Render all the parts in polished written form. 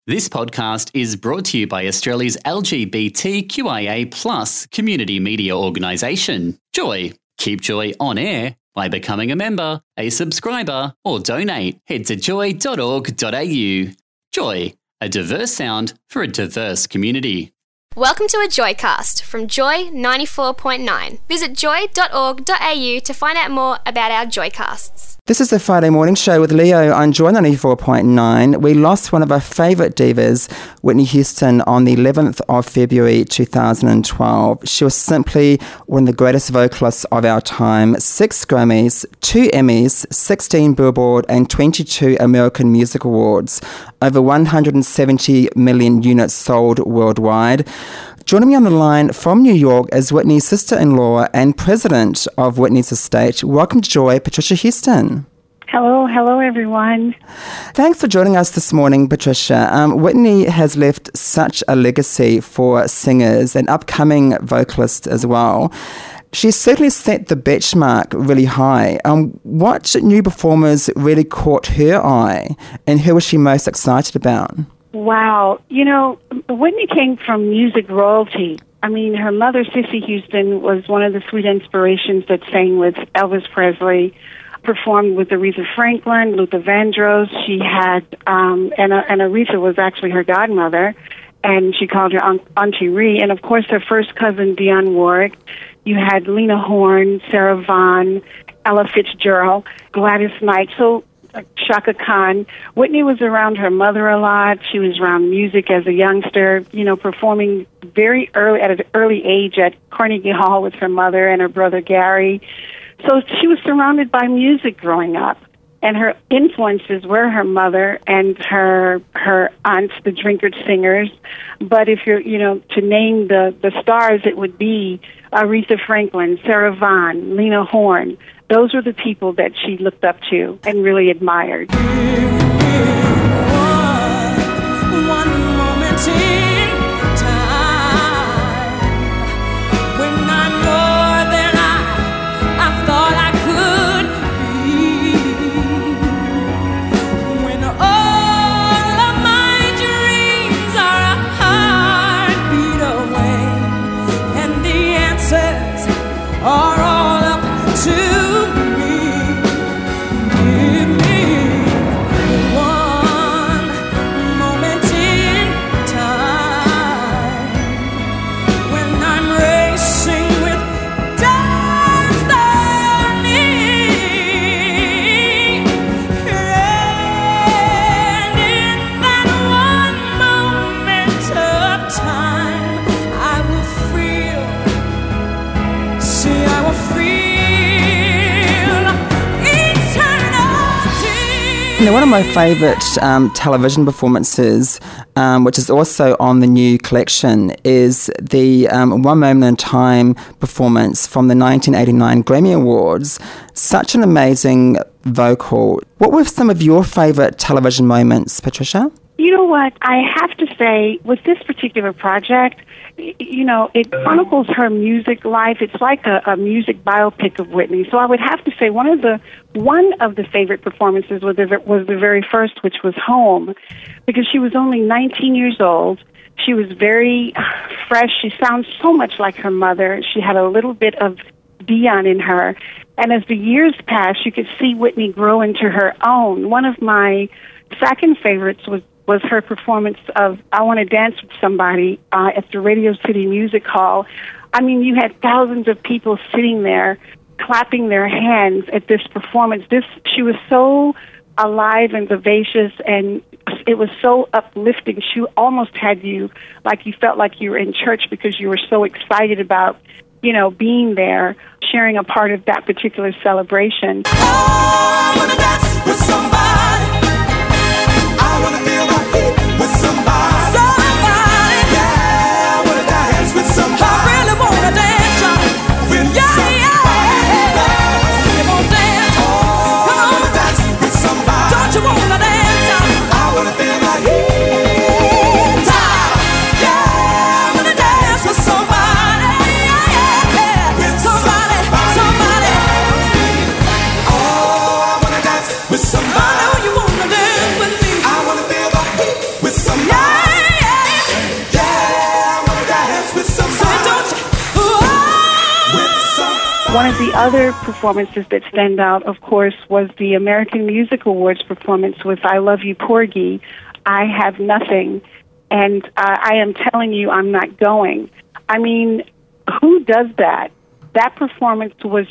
This podcast is brought to you by Australia's LGBTQIA+ community media organisation, Joy. Keep Joy on air by becoming a member, a subscriber, or donate. Head to joy.org.au. Joy, a diverse sound for a diverse community. Welcome to a Joycast from Joy 94.9. Visit joy.org.au to find out more about our Joycasts. This is the Friday morning show with Leo on Joy 94.9. We lost one of our favourite divas, Whitney Houston, on the 11th of February 2012. She was simply one of the greatest vocalists of our time. 6 Grammys, 2 Emmys, 16 Billboard and 22 American Music Awards. Over 170 million units sold worldwide. Joining me on the line from New York is Whitney's sister-in-law and president of Whitney's estate. Welcome to Joy, Patricia Houston. Hello everyone. Thanks for joining us this morning, Patricia. Whitney has left such a legacy for singers and upcoming vocalists as well. She's certainly set the benchmark really high. What new performers really caught her eye, and who was she most excited about? Wow. Whitney came from music royalty. I mean, her mother, Cissy Houston, was one of the sweet inspirations that sang with Elvis Presley, performed with Aretha Franklin, Luther Vandross. She had, and Aretha was actually her godmother, and she called her Auntie Ree. And, of course, her first cousin, Dionne Warwick. You had Lena Horne, Sarah Vaughan, Ella Fitzgerald, Gladys Knight. So Chaka Khan. Whitney was around her mother a lot. She was around music as a youngster, performing very early, at an early age at Carnegie Hall with her mother and her brother Gary. So she was surrounded by music growing up. And her influences were her mother and her aunts, the Drinkard Singers. But if you're, to name the stars, it would be Aretha Franklin, Sarah Vaughan, Lena Horne. Those were the people that she looked up to and really admired. One moment in time when I'm more than I thought I could be. When all of my dreams are a heartbeat away, and the answers are all up to one of my favourite television performances, which is also on the new collection, is the One Moment in Time performance from the 1989 Grammy Awards. Such an amazing vocal. What were some of your favourite television moments, Patricia? You know what? I have to say, with this particular project, it chronicles her music life. It's like a music biopic of Whitney. So I would have to say one of the favorite performances was the very first, which was Home, because she was only 19 years old. She was very fresh. She sounds so much like her mother. She had a little bit of Dionne in her. And as the years passed, you could see Whitney grow into her own. One of my second favorites was her performance of I Want to Dance with Somebody at the Radio City Music Hall. I mean, you had thousands of people sitting there clapping their hands at this performance. She was so alive and vivacious, and it was so uplifting. She almost had you, like you felt like you were in church because you were so excited about, being there, sharing a part of that particular celebration. I want to dance with somebody. I want to feel my feet with somebody. Yeah, I want to dance with somebody. I really want to dance with somebody. You want to dance? Come on, dance with somebody. Don't you want to dance? I want to feel my heat. Yeah, I want to dance with somebody. With somebody. Oh, I want to dance with somebody. I know you want to dance with me. I want to feel One of the other performances that stand out, of course, was the American Music Awards performance with I Love You, Porgy, I Have Nothing, and I Am Telling You I'm Not Going. I mean, who does that? That performance was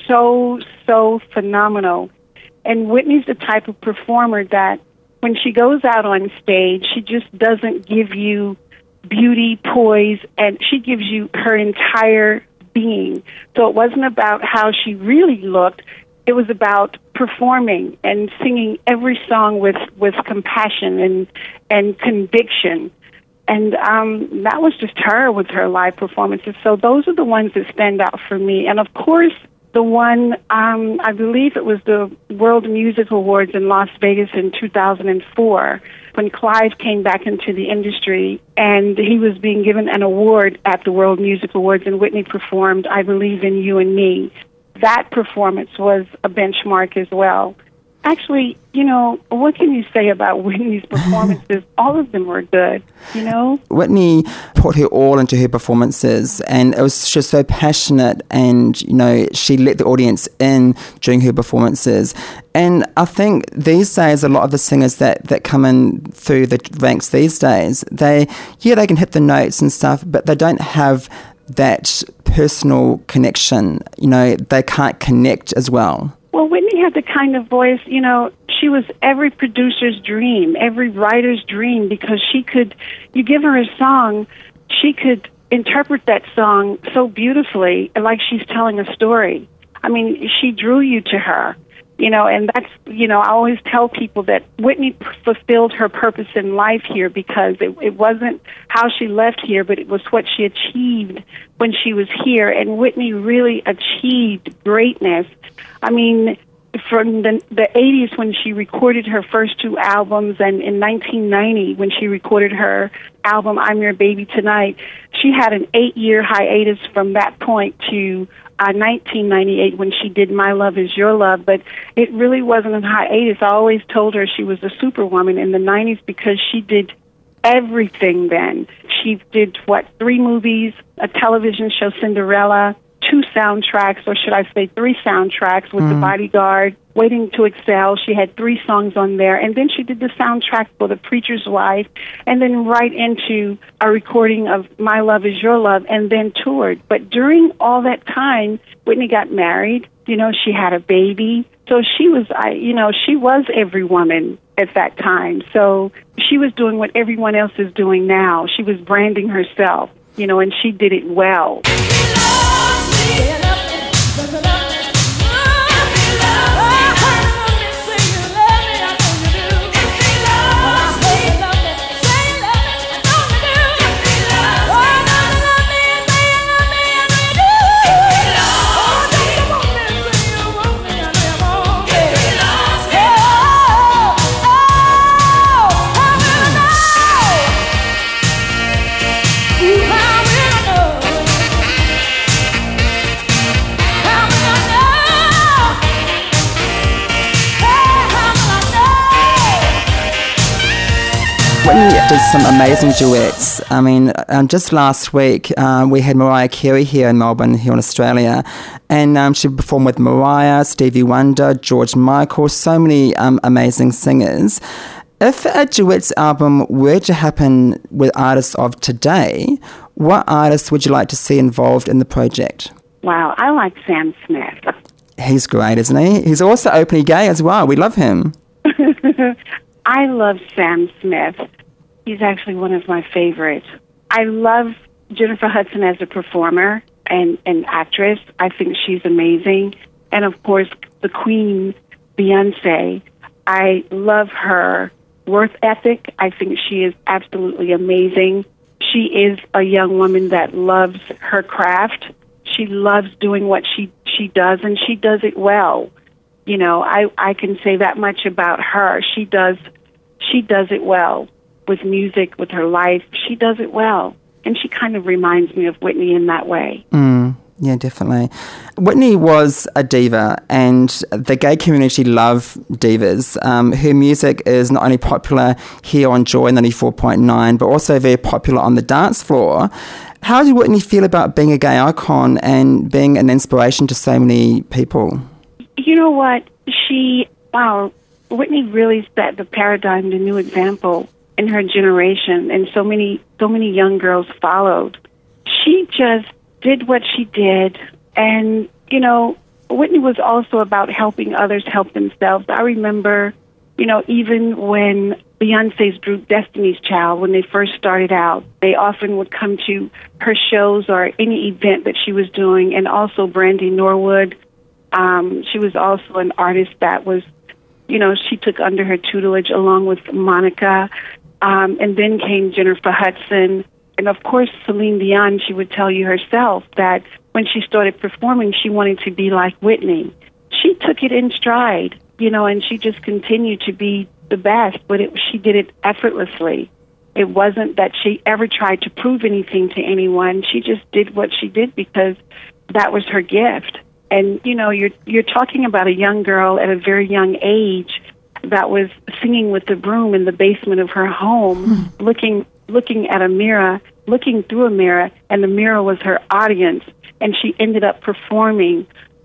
so phenomenal. And Whitney's the type of performer that when she goes out on stage, she just doesn't give you beauty, poise, and she gives you her entire being. So it wasn't about how she really looked. It was about performing and singing every song with compassion and conviction. And that was just her with her live performances. So those are the ones that stand out for me. And, of course, the one, I believe it was the World Music Awards in Las Vegas in 2004, when Clive came back into the industry, and he was being given an award at the World Music Awards, and Whitney performed I Believe in You and Me. That performance was a benchmark as well. Actually, you know, what can you say about Whitney's performances? All of them were good, you know? Whitney put her all into her performances, and it was just so passionate, and, you know, she let the audience in during her performances. And I think these days, a lot of the singers that come in through the ranks these days, they can hit the notes and stuff, but they don't have that personal connection. You know, they can't connect as well. Well, Whitney had the kind of voice, you know, she was every producer's dream, every writer's dream, because you give her a song, she could interpret that song so beautifully, like she's telling a story. I mean, she drew you to her, you know, and that's, you know, I always tell people that Whitney fulfilled her purpose in life here, because it wasn't how she left here, but it was what she achieved when she was here. And Whitney really achieved greatness. I mean, from the 80s when she recorded her first two albums, and in 1990 when she recorded her album, I'm Your Baby Tonight, she had an 8-year hiatus from that point to 1998 when she did My Love Is Your Love, but it really wasn't a hiatus. I always told her she was a superwoman in the 90s because she did everything then. She did, 3 movies, a television show, Cinderella, 2 soundtracks, or should I say 3 soundtracks with The Bodyguard, Waiting to Excel. She had 3 songs on there. And then she did the soundtrack for The Preacher's Wife, and then right into a recording of My Love Is Your Love, and then toured. But during all that time, Whitney got married. You know, she had a baby. So she was every woman at that time. So she was doing what everyone else is doing now. She was branding herself, you know, and she did it well. Whitney did some amazing duets. I mean, just last week we had Mariah Carey here in Melbourne, here in Australia, and she performed with Mariah, Stevie Wonder, George Michael, so many amazing singers. If a duets album were to happen with artists of today, what artists would you like to see involved in the project? Wow, I like Sam Smith. He's great, isn't he? He's also openly gay as well. We love him. I love Sam Smith. He's actually one of my favorites. I love Jennifer Hudson as a performer and an actress. I think she's amazing. And, of course, the Queen, Beyonce. I love her work ethic. I think she is absolutely amazing. She is a young woman that loves her craft. She loves doing what she does, and she does it well. You know, I can say that much about her. She does it well with music, with her life. She does it well. And she kind of reminds me of Whitney in that way. Yeah, definitely. Whitney was a diva, and the gay community love divas. Her music is not only popular here on Joy 94.9, but also very popular on the dance floor. How did Whitney feel about being a gay icon and being an inspiration to so many people? You know what? Whitney really set the paradigm, the new example in her generation, and so many young girls followed. She just did what she did, and, Whitney was also about helping others help themselves. I remember, even when Beyonce's group Destiny's Child, when they first started out, they often would come to her shows or any event that she was doing, and also Brandy Norwood. She was also an artist that was, she took under her tutelage along with Monica, and then came Jennifer Hudson. And of course, Celine Dion, she would tell you herself that when she started performing, she wanted to be like Whitney. She took it in stride, and she just continued to be the best, but she did it effortlessly. It wasn't that she ever tried to prove anything to anyone. She just did what she did because that was her gift. And, you're talking about a young girl at a very young age that was singing with the broom in the basement of her home, looking at a mirror, looking through a mirror, and the mirror was her audience. And she ended up performing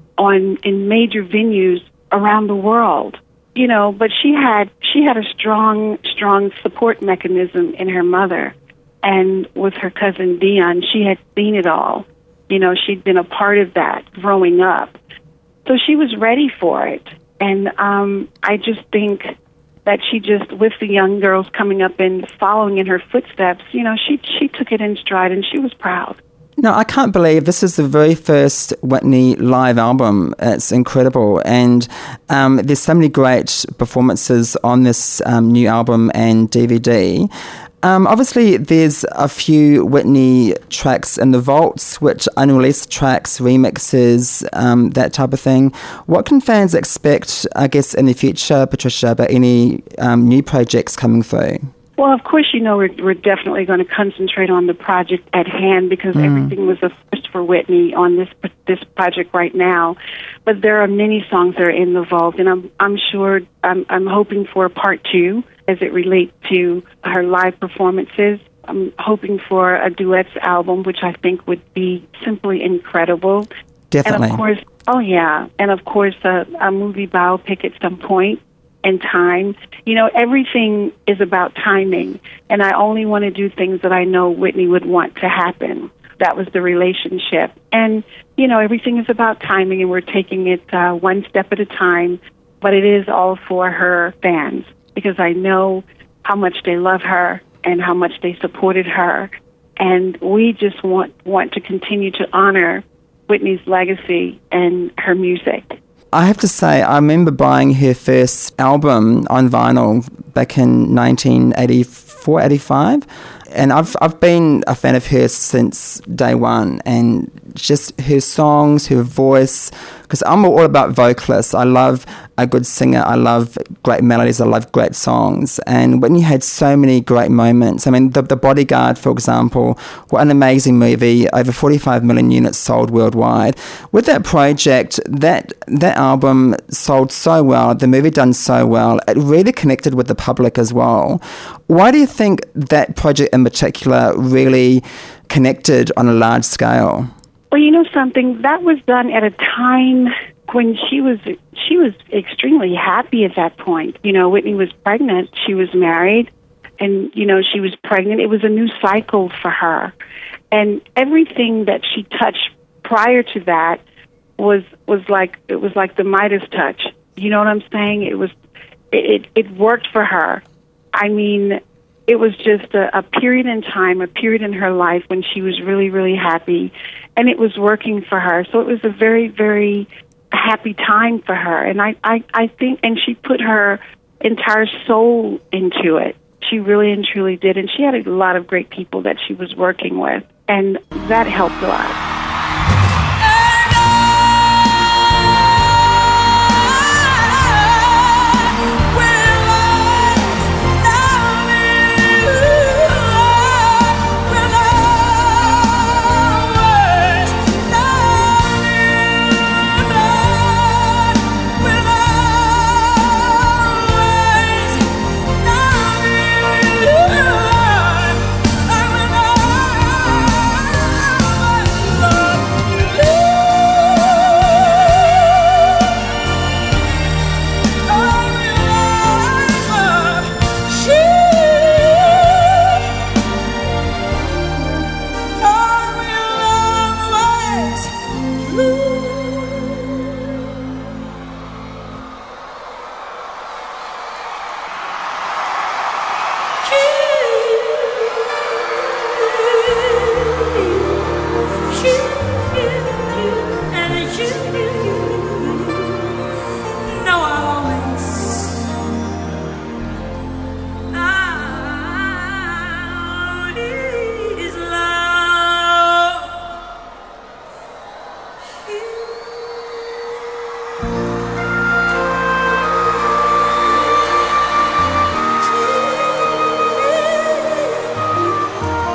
in major venues around the world. But she had a strong support mechanism in her mother, and with her cousin Dion, she had seen it all. She'd been a part of that growing up, so she was ready for it. And I just think that she just, with the young girls coming up and following in her footsteps, she took it in stride, and she was proud. No, I can't believe this is the very first Whitney live album. It's incredible. And there's so many great performances on this new album and DVD. Obviously, there's a few Whitney tracks in the vaults, which unreleased tracks, remixes, that type of thing. What can fans expect, I guess, in the future, Patricia, about any new projects coming through? Well, of course, we're definitely going to concentrate on the project at hand because everything was a first for Whitney on this project right now. But there are many songs that are in the vault, and I'm sure I'm hoping for a part 2 as it relates to her live performances. I'm hoping for a duets album, which I think would be simply incredible. Definitely. And of course, a movie biopic at some point. And time. Everything is about timing, and I only want to do things that I know Whitney would want to happen. That was the relationship. And, everything is about timing, and we're taking it one step at a time, but it is all for her fans, because I know how much they love her and how much they supported her, and we just want to continue to honor Whitney's legacy and her music. I have to say, I remember buying her first album on vinyl back in 1984, 85. And I've been a fan of hers since day one, and just her songs, her voice, because I'm all about vocalists. I love a good singer. I love great melodies. I love great songs. And Whitney had so many great moments. I mean, The Bodyguard, for example, what an amazing movie. Over 45 million units sold worldwide. With that project, that album sold so well. The movie done so well. It really connected with the public as well. Why do you think that project in particular really connected on a large scale? Well, something, that was done at a time when she was extremely happy at that point. Whitney was pregnant. She was married, and, she was pregnant. It was a new cycle for her. And everything that she touched prior to that was like the Midas touch. You know what I'm saying? It worked for her. I mean, it was just a period in time, a period in her life when she was really, really happy, and it was working for her. So it was a very, very happy time for her. And I think, and she put her entire soul into it. She really and truly did. And she had a lot of great people that she was working with, and that helped a lot.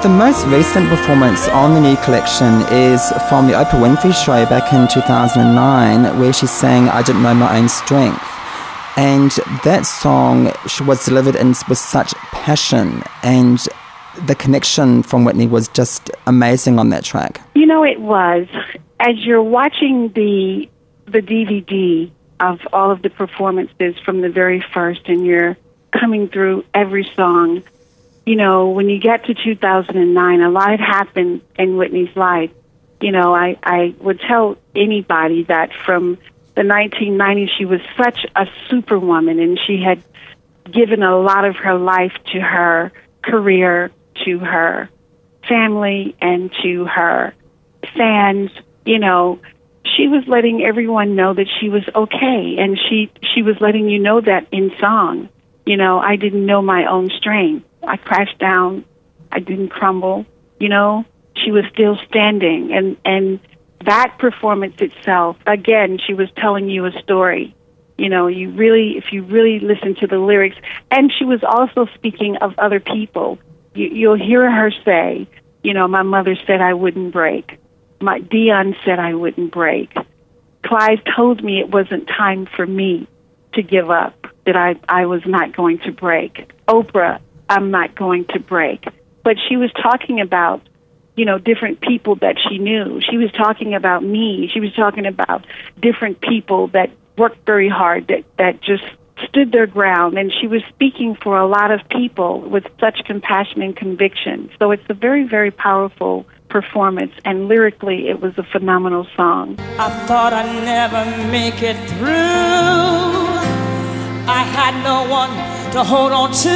The most recent performance on the new collection is from the Oprah Winfrey Show back in 2009, where she sang I Didn't Know My Own Strength. And that song was delivered with such passion, and the connection from Whitney was just amazing on that track. You know, it was. As you're watching the DVD of all of the performances from the very first, and you're coming through every song, you know, when you get to 2009, a lot had happened in Whitney's life. You know, I would tell anybody that from the 1990s, she was such a superwoman, and she had given a lot of her life to her career, to her family, and to her fans. You know, she was letting everyone know that she was okay, and she was letting you know that in song. You know, I didn't know my own strength. I crashed down. I didn't crumble. You know, she was still standing. And that performance itself, again, she was telling you a story. You know, if you really listen to the lyrics, and she was also speaking of other people. You'll hear her say, you know, my mother said I wouldn't break. Dion said I wouldn't break. Clive told me it wasn't time for me to give up, that I was not going to break. Oprah, I'm not going to break. But she was talking about, you know, different people that she knew. She was talking about me. She was talking about different people that worked very hard, that just stood their ground. And she was speaking for a lot of people with such compassion and conviction. So it's a very, very powerful performance. And lyrically, it was a phenomenal song. I thought I'd never make it through. I had no one to hold on to.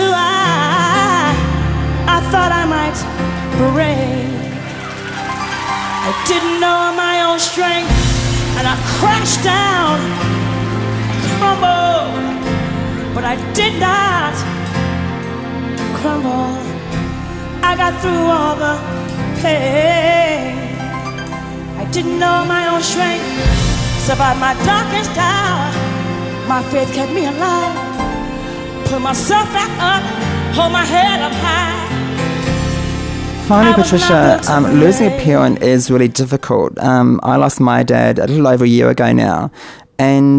I thought I might break. I didn't know my own strength, and I crashed down, crumbled, but I did not crumble. I got through all the pain. I didn't know my own strength. Survived my darkest hour. My faith kept me alive. Pull myself back up, hold my head up high. Finally, Patricia, losing a parent is really difficult. I lost my dad a little over a year ago now, and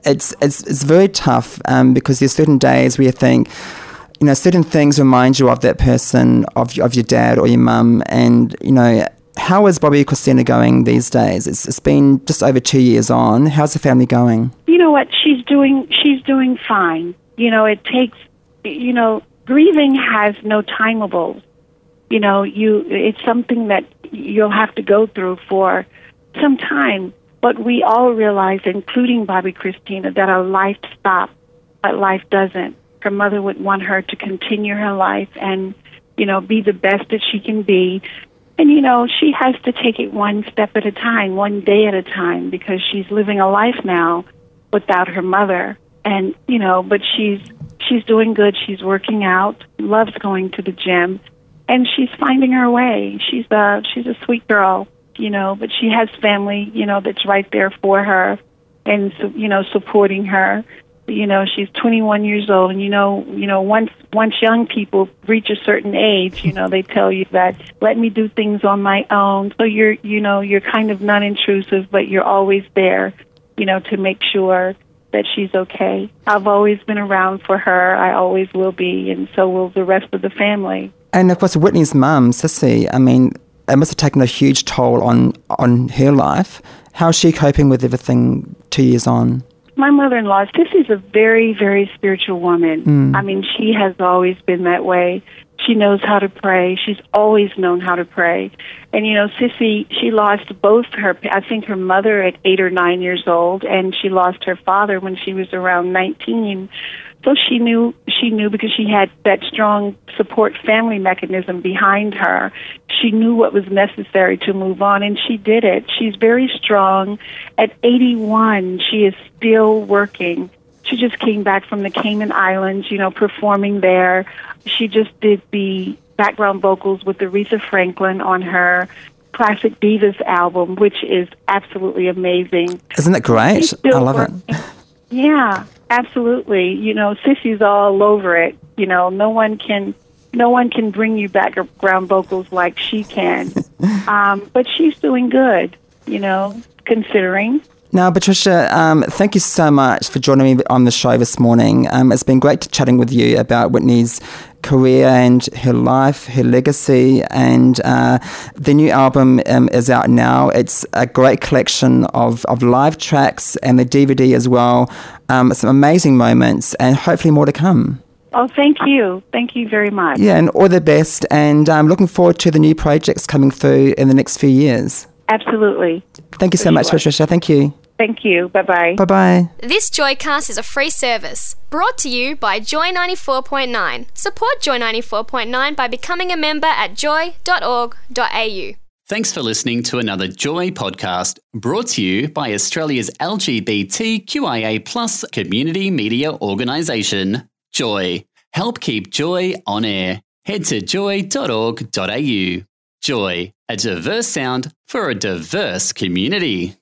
it's very tough because there's certain days where you think, you know, certain things remind you of that person, of your dad or your mum, and, you know, how is Bobbi Kristina going these days? It's been just over 2 years on. How's the family going? You know what? She's doing fine. You know, it takes, you know, grieving has no timeables. You know, it's something that you'll have to go through for some time. But we all realize, including Bobbi Kristina, that our life stops, but life doesn't. Her mother would want her to continue her life and, you know, be the best that she can be. And, you know, she has to take it one step at a time, one day at a time, because she's living a life now without her mother. And, you know, but she's doing good. She's working out, loves going to the gym, and she's finding her way. She's a sweet girl, you know, but she has family, you know, that's right there for her and, you know, supporting her. You know, she's 21 years old, and you know, once young people reach a certain age, you know, they tell you that let me do things on my own. So you're kind of non-intrusive, but you're always there, you know, to make sure that she's okay. I've always been around for her. I always will be, and so will the rest of the family. And of course, Whitney's mum, Sissy, I mean, it must have taken a huge toll on her life. How's she coping with everything 2 years on? My mother-in-law, Sissy's a very, very spiritual woman. I mean, she has always been that way. She knows how to pray. She's always known how to pray. And, you know, Sissy, she lost both I think her mother at 8 or 9 years old, and she lost her father when she was around 19. So she knew because she had that strong support family mechanism behind her. She knew what was necessary to move on, and she did it. She's very strong. At 81, she is still working. She just came back from the Cayman Islands, you know, performing there. She just did the background vocals with Aretha Franklin on her Classic Divas album, which is absolutely amazing. Isn't it great? I love it. Yeah, absolutely. You know, Sissy's all over it. You know, no one can no one can bring you background vocals like she can. But she's doing good, considering. Now, Patricia, thank you so much for joining me on the show this morning. It's been great chatting with you about Whitney's career and her life, her legacy, and the new album is out now. It's a great collection of live tracks and the DVD as well. Some amazing moments and hopefully more to come. Oh, thank you. Thank you very much. Yeah, and all the best. And I'm looking forward to the new projects coming through in the next few years. Absolutely. Thank you so much, Patricia. Thank you. Thank you. Bye-bye. Bye-bye. This Joycast is a free service brought to you by Joy 94.9. Support Joy 94.9 by becoming a member at joy.org.au. Thanks for listening to another Joy podcast brought to you by Australia's LGBTQIA+ community media organisation, Joy. Help keep Joy on air. Head to joy.org.au. Joy, a diverse sound for a diverse community.